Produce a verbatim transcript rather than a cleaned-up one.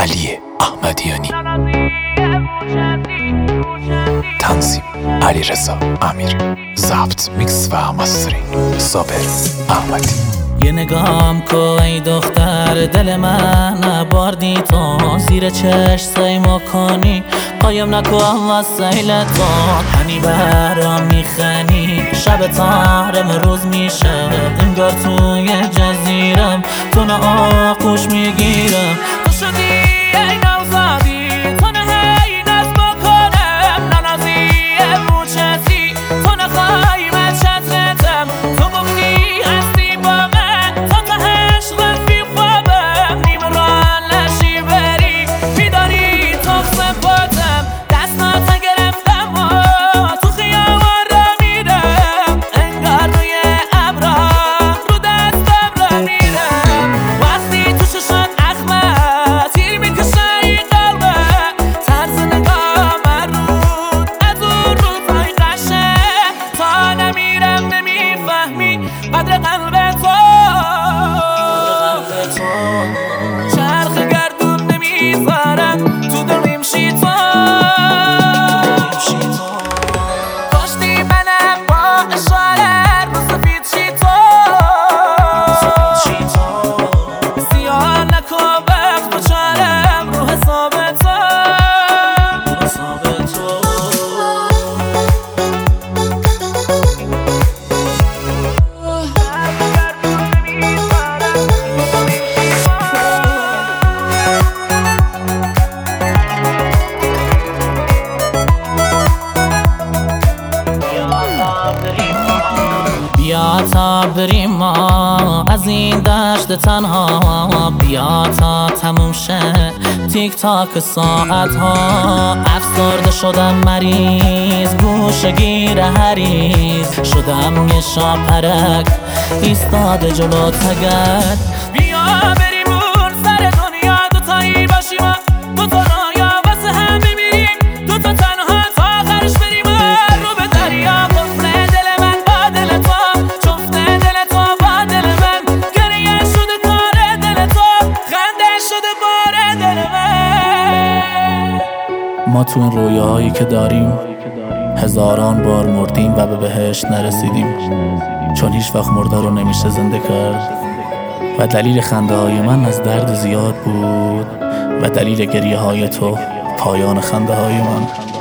علی احمدیانی، تنظیم علیرضا امیری، ضبط میکس و مسترینگ صابر احمدی. یه نگام کو ای دختر دل من باردی تو، زیر چشم سیما کنی قایم نکن وسیله تو، هنی برام میخنی شب تارم روز میشه، انگار توی جزیرم تو نه آغوش میگیرم، تو شدی ای نوزادی تو نه هی ناز بکنم، ننازی موچتی تو نخوای من چترتم، تو گفتی هستی با من تا تهش رفی خوابم، نیم ران لشی بری میداری تو سپاتم، دستات گرفتم و تو خیابان را میرم، انگار روی ابرا رو دستم را میرم، وقتی تو ششات اخمه تیر میکشه ای قلبه، طرز نگاه من رود از اون روزای قشه، تا نمیرم نمیفهمی قدر قلب تو، چرخ گردون نمیذارم تو دلیم شی تو، کشتی منم با اشاره رو سفید شی تو، سیاه نکن وقت و چارم رو حساب تو. بیا تا بریم ما از این دشت تنها، بیا تا تموم شه تیک تاک ساعت ها، افسرده شدم مریض گوشه گیر هریز، شدم یه شاپرک ایستاده جلو تگت، بیا بریم اون سر دنیا دوتایی باشیم، دوتا رایا واسه هم بمیریم، دوتا تنها تا آخرش بریم رو به دریا، قفل دل من با دل تو، چفت دل تو با دل من، گریه شده کار دل تو، خنده شده بار دل من. ما تو این رویاهایی که داریم هزاران بار مردیم و به بهشت نرسیدیم، چون هیچ وقت مرده رو نمیشه زنده کرد، و دلیل خنده های من از درد زیاد بود و دلیل گریه های تو پایان خنده های من.